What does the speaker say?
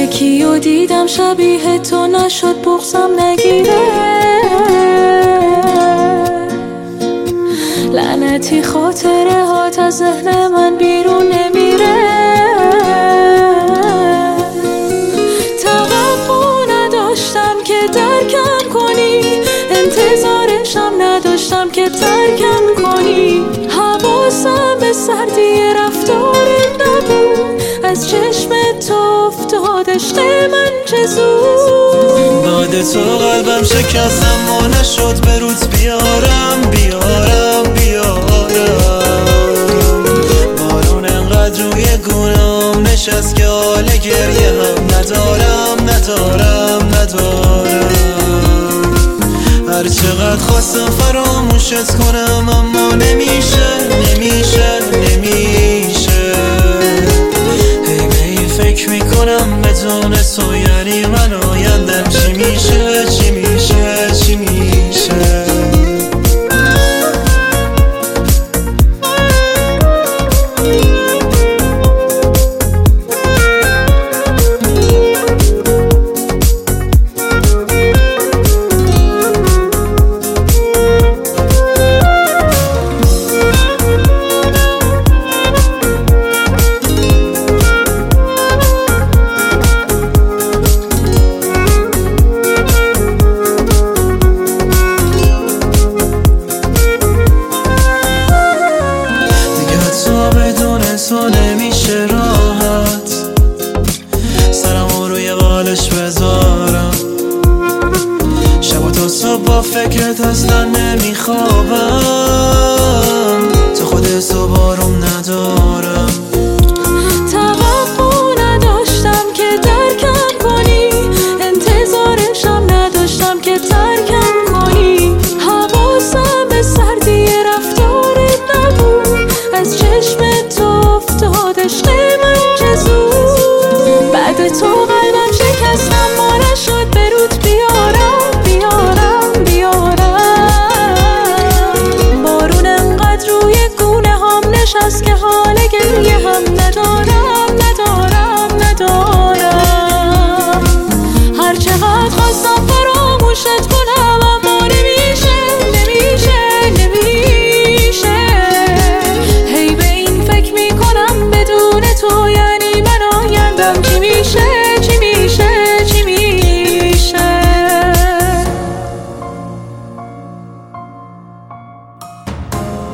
یکی رو دیدم شبیه تو نشد بغضم نگیره، لعنتی خاطره هات از ذهن من بیرون نمیره. توقع نداشتم که درکم کنی، انتظارشم نداشتم که ترکم کنی. حواسم به سردی رفتارت نبود، از چشم تو افتاد عشق من چه زود. بعد تو قلبم شکست اما نشد به روت بیارم بارون انقدر روی گونام نشست که حال گریه هم ندارم. هر چقدر خواستم فراموشت کنم اما نمیشه. هی فکر میکنم بدون تو یعنی من آیندم چی میشه. تو نمیشه راحت سرمو روی بالش بذارم، شب و تا صبح با فکرت اصلا نمیخوابم. تو خود صبح